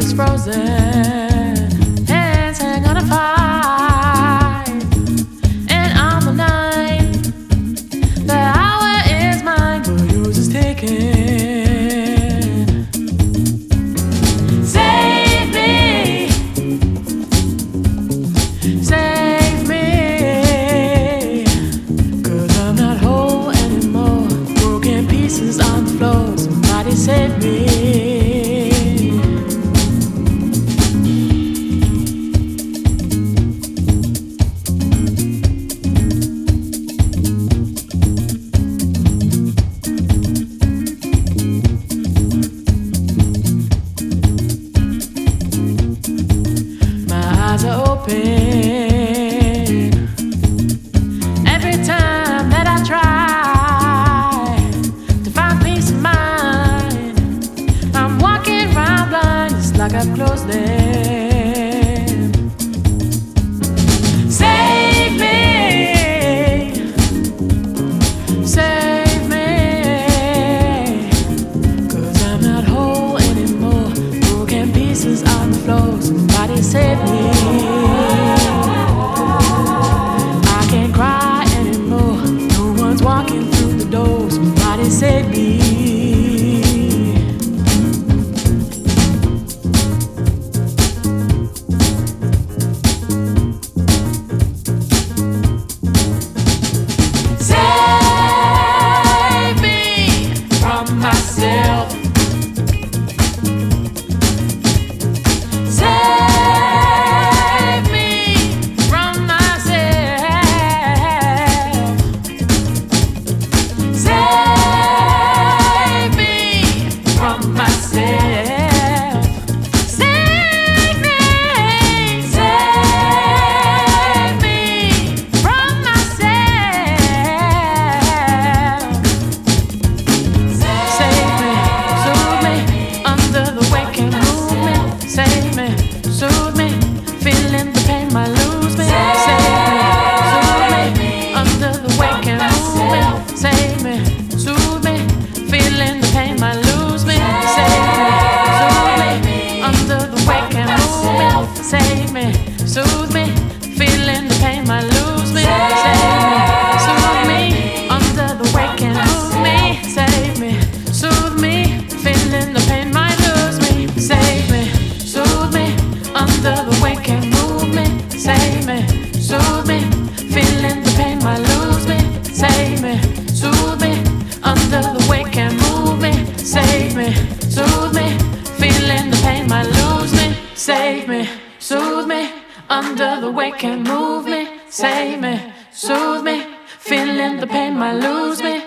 is frozen, hands hang on a fight, and on the night, the hour is mine, but yours is taken. Save me, save me, 'cause I'm not whole anymore. Broken pieces on the floor, somebody save me. Are open every time that I try to find peace of mind. I'm walking around blind, it's like I've closed them. Save me, save me, 'cause I'm not whole anymore. Broken pieces on the floor, somebody save me. Save me. Save me from myself. Save me from myself. Save me from myself. Save me, save me from myself. Save me, soothe me under the waking movement. Save me, soothe me, feeling the pain might lose me. Save me, soothe me under the waking movement. Save me, soothe me, feeling the pain might lose me. Save me, soothe me under the waking movement. Save me, soothe me, feeling the pain might lose me. Save me, soothe me under the waking movement. Save me, soothe me, feeling the pain might lose me. Save me, soothe me under the waking movement. Save me, soothe me, feeling the pain might lose me. Save me, soothe me under the waking movement. Save me, soothe me, feeling the pain might lose me. Save me, soothe me under the waking movement. Save me, soothe me, feeling the pain might lose me.